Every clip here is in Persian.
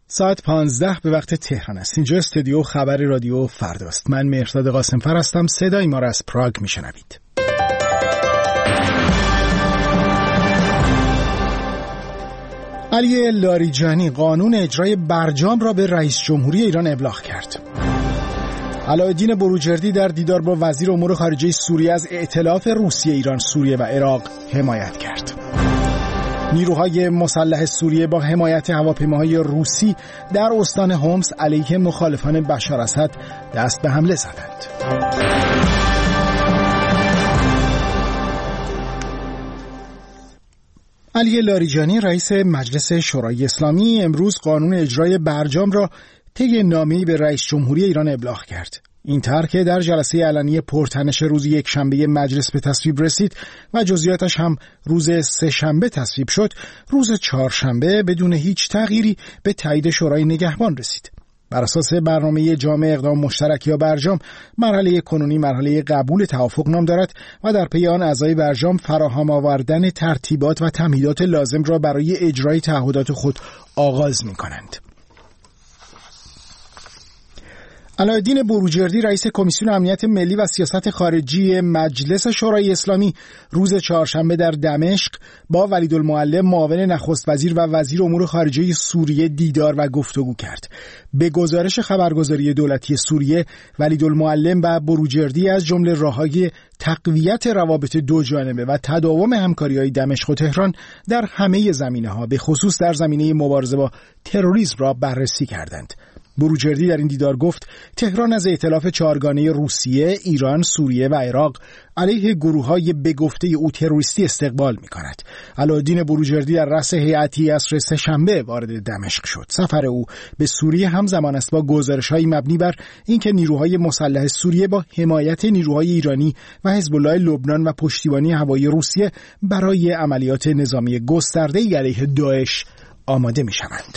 ساعت 15 به وقت تهران است. اینجا استودیو خبر رادیو فرداست. من مهرداد قاسمفر هستم. صدای ما را از پراگ میشنوید. علی لاریجانی قانون اجرای برجام را به رئیس جمهوری ایران ابلاغ کرد. علاءالدین بروجردی در دیدار با وزیر امور خارجه سوریه از ائتلاف روسیه، ایران، سوریه و عراق حمایت کرد. نیروهای مسلح سوریه با حمایت هواپیماهای روسی در استان هومس علیه مخالفان بشار اسد دست به حمله زدند. علی لاریجانی رئیس مجلس شورای اسلامی امروز قانون اجرای برجام را طی نامه‌ای به رئیس جمهوری ایران ابلاغ کرد. این طرح که در جلسه علنی پرتنش روز یکشنبه مجلس به تصویب رسید و جزئیاتش هم روز سه‌شنبه تصویب شد، روز چهارشنبه بدون هیچ تغییری به تایید شورای نگهبان رسید. بر اساس برنامه جامع اقدام مشترک یا برجام، مرحله کنونی مرحله قبول توافق نام دارد و در پی آن اعضای برجام فراهم آوردن ترتیبات و تمهیدات لازم را برای اجرای تعهدات خود آغاز می‌کنند. علاءالدین بروجردی رئیس کمیسیون امنیت ملی و سیاست خارجی مجلس شورای اسلامی روز چهارشنبه در دمشق با ولیدالمعلم معاون نخست وزیر و وزیر امور خارجه سوریه دیدار و گفتگو کرد. به گزارش خبرگزاری دولتی سوریه، ولیدالمعلم و بروجردی از جمله راه‌های تقویت روابط دو جانبه و تداوم همکاری‌های دمشق و تهران در همه زمینه‌ها، به خصوص در زمینه مبارزه با تروریسم را بررسی کردند. بروجردی در این دیدار گفت تهران از ائتلاف چهارگانه روسیه، ایران، سوریه و عراق علیه گروه‌های به گفته او تروریستی استقبال می‌کند. علاءالدین بروجردی در رأس هیئتی عصر سه‌شنبه وارد دمشق شد. سفر او به سوریه همزمان است با گزارش‌های مبنی بر اینکه نیروهای مسلح سوریه با حمایت نیروهای ایرانی و حزب الله لبنان و پشتیبانی هوایی روسیه برای عملیات نظامی گسترده‌ای علیه داعش آماده می‌شوند.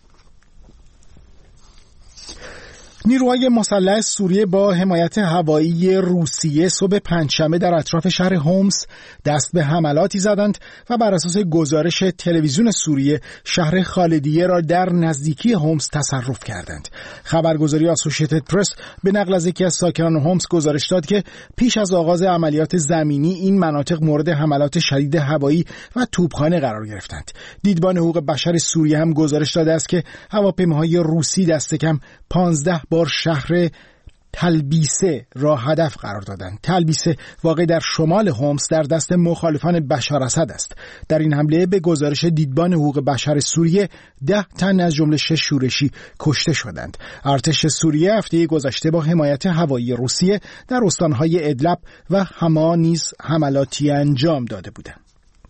نیروهای مسلح سوریه با حمایت هوایی روسیه صبح پنجشنبه در اطراف شهر هومس دست به حملاتی زدند و بر اساس گزارش تلویزیون سوریه شهر خالدیه را در نزدیکی هومس تصرف کردند. خبرگزاری آسوشیتد پرس به نقل از یکی از ساکنان هومس گزارش داد که پیش از آغاز عملیات زمینی این مناطق مورد حملات شدید هوایی و توپخانه قرار گرفتند. دیدبان حقوق بشر سوریه هم گزارش داده است که هواپیماهای روسی دست کم 15 بار شهر تلبیسه را هدف قرار دادند. تلبیسه واقع در شمال هومس در دست مخالفان بشار اسد است. در این حمله به گزارش دیدبان حقوق بشر سوریه 10 تن از جمله 6 شورشی کشته شدند. ارتش سوریه هفته گذشته با حمایت هوایی روسیه در استانهای ادلب و حما نیز حملاتی انجام داده بودند.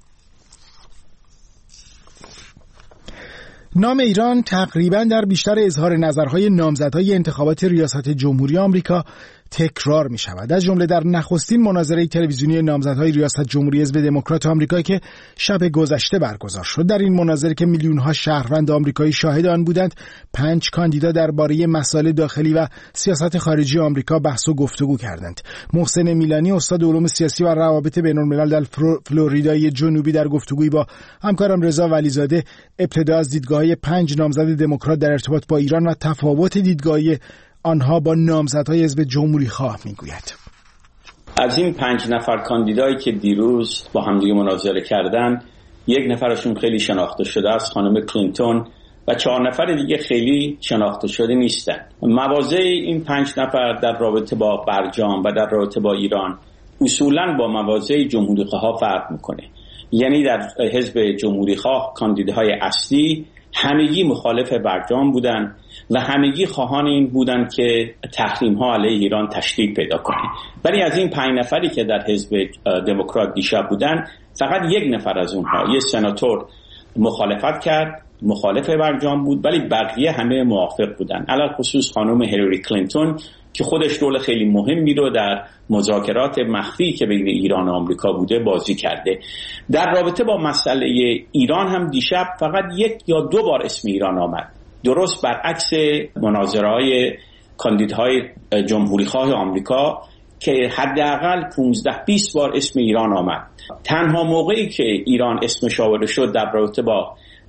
نام ایران تقریباً در بیشتر اظهار نظرهای نامزدهای انتخابات ریاست جمهوری آمریکا تکرار می شود. از جمله در نخستین مناظره تلویزیونی نامزدهای ریاست جمهوری حزب دموکرات آمریکا که شب گذشته برگزار شد. در این مناظره که میلیون‌ها شهروند آمریکایی شاهد آن بودند، 5 کاندیدا درباره مسائل داخلی و سیاست خارجی آمریکا بحث و گفتگو کردند. محسن میلانی استاد علوم سیاسی و روابط بین‌الملل در فلوریدای جنوبی در گفتگویی با همکارم رضا ولیزاده ابتدا از دیدگاه‌های 5 نامزد دموکرات در ارتباط با ایران و تفاوت دیدگاه‌های آنها با نامزدهای حزب جمهوری خواه میگوید. از این 5 نفر کاندیدایی که دیروز با همدیگه مناظره کردن، 1 نفرشون خیلی شناخته شده است، خانم کلینتون، و 4 نفر دیگه خیلی شناخته شده نیستن. مواضع این 5 نفر در رابطه با برجام و در رابطه با ایران اصولاً با مواضع جمهوری خواه فرق میکنه. یعنی در حزب جمهوری خواه کاندیداهای اصلی همگی مخالف برجام بودن و همگی خواهان این بودن که تحریم ها علیه ایران تشدید پیدا کنه. ولی از این 5 نفری که در حزب دموکرات دیشب بودن، فقط 1 نفر از اونها، یه سناتور، مخالفت کرد، مخالف برجام بود، ولی بقیه همه موافق بودن. علل خصوص خانم هیلاری کلینتون که خودش رول خیلی مهمی رو در مذاکرات مخفی که بین ایران و آمریکا بوده بازی کرده. در رابطه با مسئله ایران هم دیشب فقط 1 یا 2 بار اسم ایران آمد، درست برعکس مناظره‌های کاندیدهای جمهوری خواه آمریکا که حداقل 15-20 بار اسم ایران آمد. تنها موقعی که ایران اسمش آورده شد در رابطه با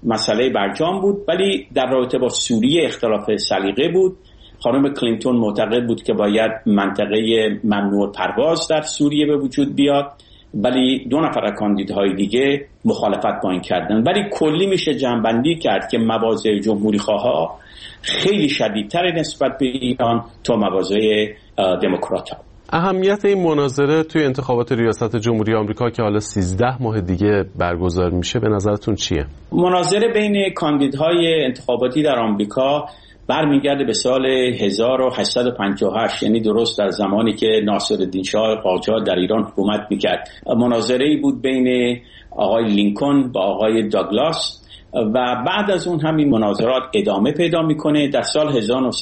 مسئله برجام بود، ولی در رابطه با سوریه اختلاف سلیقه بود. خانم کلینتون معتقد بود که باید منطقه ممنوع پرواز در سوریه به وجود بیاد، ولی 2 نفر از کاندیداهای دیگه مخالفت با این کردن. ولی کلی میشه جمع‌بندی کرد که مواضع جمهوری خواها خیلی شدیدتر نسبت به ایران تا مواضع دموکرات ها. اهمیت این مناظره توی انتخابات ریاست جمهوری آمریکا که حالا 13 ماه دیگه برگزار میشه به نظرتون چیه؟ مناظره بین کاندیداهای انتخاباتی در آمریکا برمیگرده به سال 1858، یعنی درست در زمانی که ناصرالدین شاه قاجار در ایران حکومت میکرد. مناظره‌ای بود بین آقای لینکلن با آقای داگلاس و بعد از اون همین مناظرات ادامه پیدا میکنه. در سال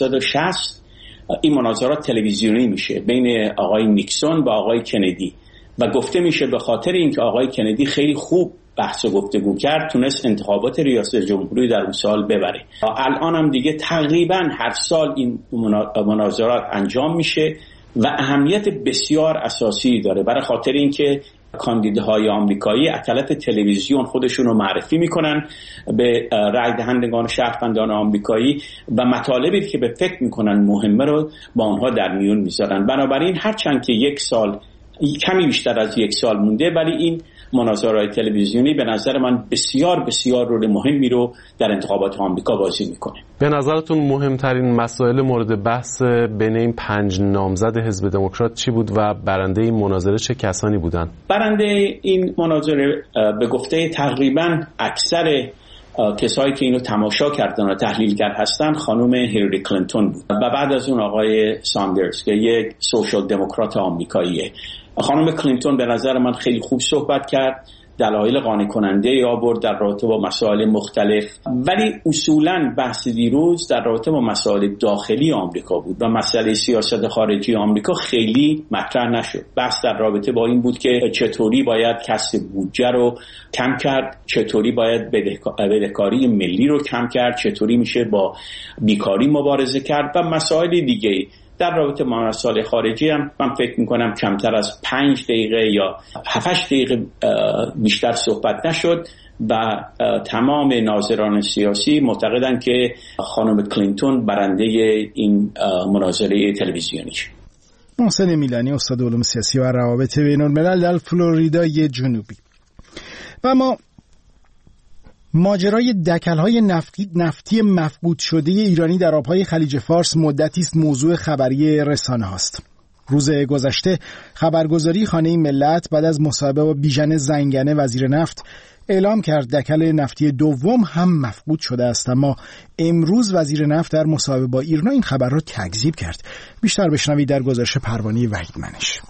1960 این مناظرات تلویزیونی میشه بین آقای نیکسون و آقای کندی و گفته میشه به خاطر اینکه آقای کندی خیلی خوب بحث و گفتگو کرد تونست انتخابات ریاست جمهوری در اون سال ببره. الان هم دیگه تقریبا هر سال این مناظرات انجام میشه و اهمیت بسیار اساسی داره، برای خاطر اینکه کاندیداهای آمریکایی از طرف تلویزیون خودشون رو معرفی میکنن به رای دهندگان شهروندان آمریکایی و مطالبی که به فکر میکنن مهمه رو با اونها در میون میذارن. بنابراین هرچند که یک سال کمی بیشتر از یک سال مونده، ولی این مناظرات تلویزیونی به نظر من بسیار بسیار رول مهمی رو در انتخابات آمریکا بازی میکنه. به نظرتون مهمترین مسائل مورد بحث بین این 5 نامزد حزب دموکرات چی بود و برنده این مناظره چه کسانی بودن؟ برنده این مناظره به گفته تقریبا اکثر کسایی که اینو تماشا کردن و تحلیلگر هستن خانم هیلاری کلینتون بود و بعد از اون آقای ساندرز که یک سوشال دموکرات آمریکاییه. خانم کلینتون به نظر من خیلی خوب صحبت کرد، دلایل قانع کننده آورد در رابطه با مسائل مختلف، ولی اصولاً بحث دیروز در رابطه با مسائل داخلی آمریکا بود و مسئله سیاست خارجی آمریکا خیلی مطرح نشد. بحث در رابطه با این بود که چطوری باید کسب بودجه رو کم کرد، چطوری باید بدهکاری ملی رو کم کرد، چطوری میشه با بیکاری مبارزه کرد و مسائل دیگه. در رابطه با مسائل خارجی هم من فکر میکنم کمتر از 5 دقیقه یا 7-8 دقیقه بیشتر صحبت نشد و تمام ناظران سیاسی معتقدن که خانم کلینتون برنده این مناظره تلویزیونی شد. محسن میلانی، استاد علوم سیاسی و روابط بین الملل در فلوریدای جنوبی. و ما ماجرای دکل‌های نفتی مفقود شده ایرانی در آب‌های خلیج فارس مدتی است موضوع خبری رسانه هاست. روز گذشته خبرگزاری خانه ملت بعد از مصاحبه با بیژن زنگنه وزیر نفت اعلام کرد دکل نفتی دوم هم مفقود شده است، اما امروز وزیر نفت در مصاحبه با ایرنا این خبر را تکذیب کرد. بیشتر بشنوید در گزارش پروانه وحید منش.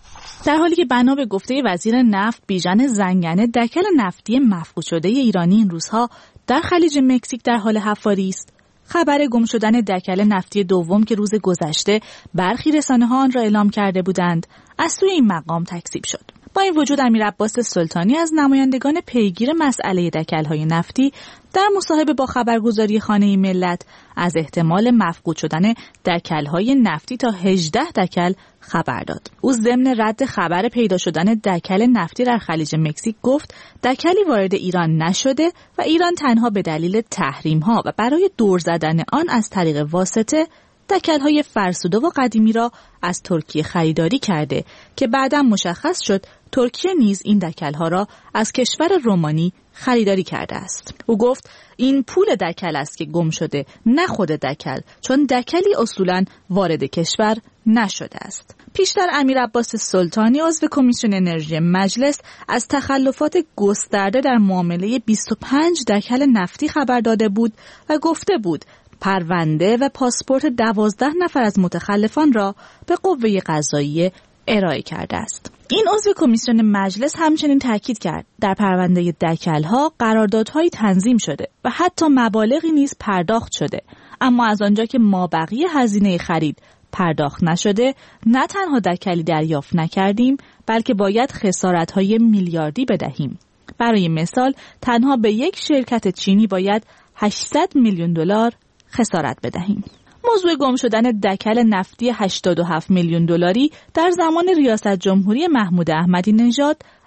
در حالی که بنا به گفته وزیر نفت بیژن زنگنه دکل نفتی مفقود شده ایرانی این روزها در خلیج مکزیک در حال حفاری است، خبر گم شدن دکل نفتی دوم که روز گذشته برخی رسانه‌ها آن را اعلام کرده بودند از سوی این مقام تکذیب شد. با این وجود امیرعباس سلطانی از نمایندگان پیگیر مسئله دکل‌های نفتی در مصاحبه با خبرگزاری خانه ملت از احتمال مفقود شدن دکل‌های نفتی تا 18 دکل خبر داد. او ضمن رد خبر پیدا شدن دکل نفتی در خلیج مکزیک گفت دکلی وارد ایران نشده و ایران تنها به دلیل تحریم‌ها و برای دور زدن آن از طریق واسطه دکل‌های فرسوده و قدیمی را از ترکیه خریداری کرده که بعداً مشخص شد ترکیه نیز این دکل‌ها را از کشور رومانی خریداری کرده است. او گفت این پول دکل است که گم شده، نه خود دکل، چون دکلی اصولاً وارد کشور نشده است. پیشتر امیرعباس سلطانی عضو کمیسیون انرژی مجلس از تخلفات گسترده در معامله 25 دکل نفتی خبر داده بود و گفته بود پرونده و پاسپورت 12 نفر از متخلفان را به قوه قضاییه ارائه کرده است. این عضو کمیسیون مجلس همچنین تاکید کرد در پرونده دکل‌ها قراردادهایی تنظیم شده و حتی مبالغی نیز پرداخت شده، اما از آنجا که مابقی هزینه خرید پرداخت نشده نه تنها دکلی دریافت نکردیم بلکه باید خسارت‌های میلیاردی بدهیم. برای مثال تنها به یک شرکت چینی باید 800 میلیون دلار خسارت بدهیم. موضوع گم شدن دکل نفتی 87 میلیون دلاری در زمان ریاست جمهوری محمود احمدی نژاد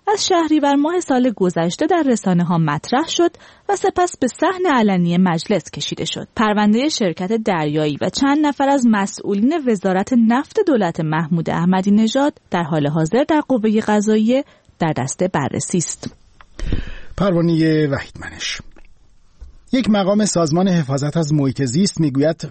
از شهریور ماه سال گذشته در رسانه‌ها مطرح شد و سپس به صحن علنی مجلس کشیده شد. پرونده شرکت دریایی و چند نفر از مسئولین وزارت نفت دولت محمود احمدی نژاد در حال حاضر در قوه قضاییه در دست بررسی است. پروانه وحیدمنش. یک مقام سازمان حفاظت از محیط زیست میگوید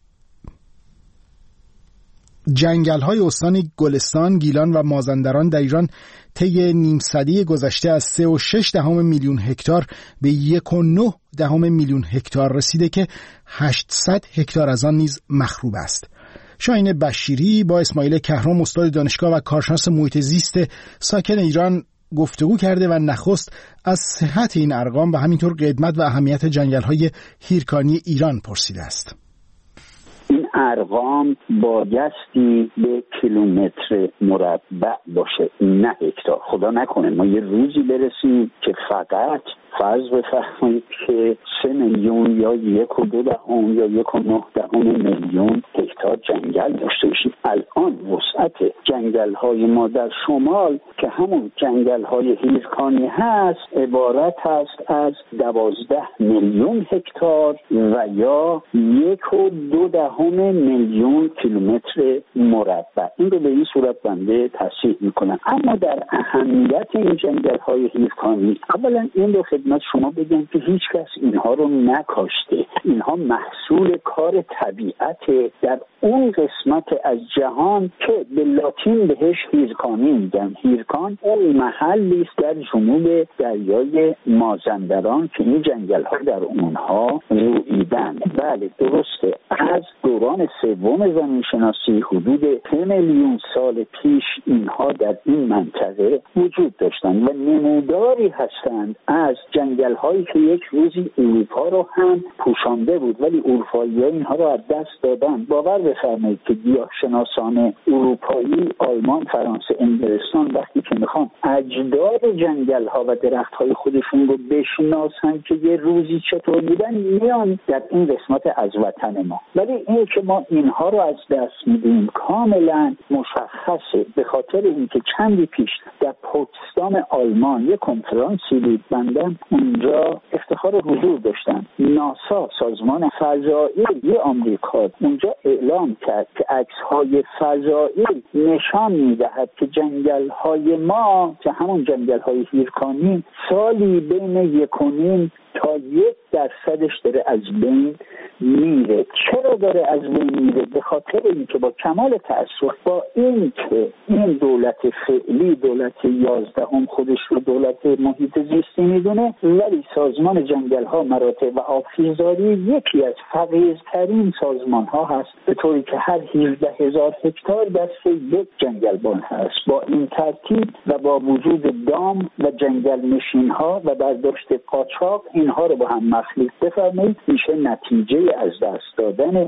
جنگل‌های استان گلستان، گیلان و مازندران در ایران طی نیم سده گذشته از 3.6 میلیون هکتار به 1.9 میلیون هکتار رسیده که 800 هکتار از آن نیز مخروب است. شاهین بشیری با اسماعیل کهرام استاد دانشگاه و کارشناس محیط زیست ساکن ایران گفتگو کرده و نخست از صحت این ارقام و همینطور قدمت و اهمیت جنگل‌های هیرکانی ایران پرسیده است. این ارقام بایستی به کیلومتر مربع باشه، نه هکتار. خدا نکنه ما یه روزی برسیم که فقط فرض بفرمایید که 3 میلیون یا 1.2 یا 1.9 میلیون هکتار جنگل داشته باشیم. الان وسعت جنگل‌های ما در شمال که همون جنگل‌های هیرکانی هست عبارت هست از 12 میلیون هکتار و یا 1.2 میلیون کیلومتر مربع. این رو به این صورت بنده تصحیح میکنم. اما در اهمیت این جنگل‌های هیرکانی، اولا این رو خدمت شما بگم که هیچ کس اینها رو نکاشته. اینها محصول کار طبیعت در اون قسمت از جهان که به لاتین بهش هیرکانی میگن. هیرکان اون محلی است در جنوب دریای مازندران که این جنگل‌ها در اونها رویدن. بله درسته، از دوران سوم زمین شناسی حدود 3 میلیون سال پیش اینها در این منطقه وجود داشتند و نموداری هستند از جنگل‌هایی که یک روزی اروپا رو هم پوشانده بود، ولی اروپایی‌ها اینها رو از دست دادن. باور بفرمایید که گیاهشناسان اروپایی، آلمان، فرانسه، انگلستان وقتی که میخوان اجداد جنگل‌ها و درخت‌های خودشون رو بشناسن که یه روزی چطور بودن، میان در این قسمت از وطن ما. ولی این که ما اینها رو از دست میدیم کاملا مشخصه، به خاطر اینکه چندی پیش در پوتسدام آلمان یک کنفرانسی بود، بنده اونجا افتخار حضور داشتم. ناسا، سازمان فضایی آمریکا، اونجا اعلام کرد که عکس‌های فضایی نشان می‌دهد که جنگل‌های ما که همون جنگل‌های هیرکانی سالی بین 1.5 تا 1% داره از بین میره. چرا داره از بین میره؟ به خاطر اینکه با کمال تأسف با اینکه این دولت فعلی دولت 11 خودش رو دولت محیط زیستی میدونه، ولی سازمان جنگل‌ها، مراتع و آبخیزداری یکی از فقیرترین سازمان‌ها هست، به طوری که هر 17,000 هکتار دست یک جنگلبان هست. با این ترتیب و با وجود دام و جنگل نشین‌ها و برداشت قاچاق اینها رو با هم مخلوط بفرمایید، میشه نتیجه از دست دادن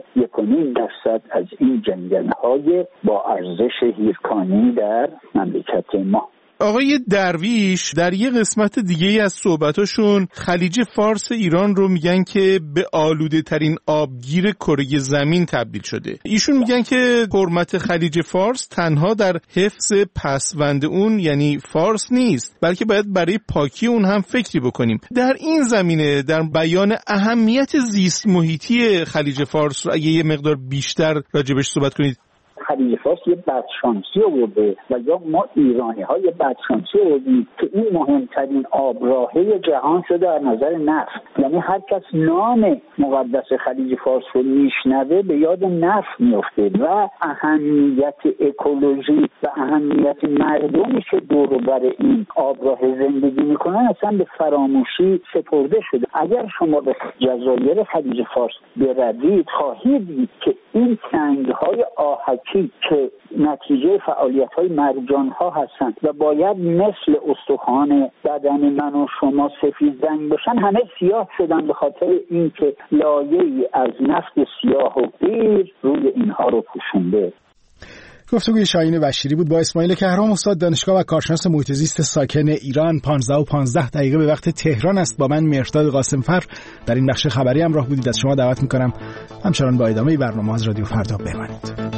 1.5% از این جنگل‌های با ارزش هیرکانی در مملکت ما. آقای درویش در یه قسمت دیگه از صحبتاشون خلیج فارس ایران رو میگن که به آلوده ترین آبگیر کره زمین تبدیل شده. ایشون میگن که حرمت خلیج فارس تنها در حفظ پسوند اون یعنی فارس نیست، بلکه باید برای پاکی اون هم فکری بکنیم. در این زمینه در بیان اهمیت زیست محیطی خلیج فارس رو اگه یه مقدار بیشتر راجبش صحبت کنید. خلیج فارس یه بدشانسی آورده و یا ما ایرانی‌ها یه بدشانسی آوردیم که این مهمترین آبراهه جهان شده از نظر نفت. یعنی هر کس نام مقدس خلیج فارس رو میشنوه به یاد نفت میفته و اهمیت اکولوژی و اهمیت مردمی که دور و بر این آبراه زندگی میکنن اصلا به فراموشی سپرده شده. اگر شما به جزایر خلیج فارس بروید خواهید دید که این سنگ‌های آهکی که نتیجه فعالیت‌های مرجان‌ها هستند و باید مثل استخوان بدن من و شما سفید رنگ باشن، همه سیاه شدن به خاطر اینکه لایه‌ای از نفت سیاه و قیر روی اینها رو پوشونده. گفتگوی شاهین بشیری بود با اسماعیل کهرام استاد دانشگاه و کارشناس محیط زیست ساکن ایران. 15:15 به وقت تهران است. با من مهرداد قاسمفر در این بخش خبری همراه بودید. از شما دعوت می‌کنم همچنان با ادامه برنامه از رادیو فردا بمانید.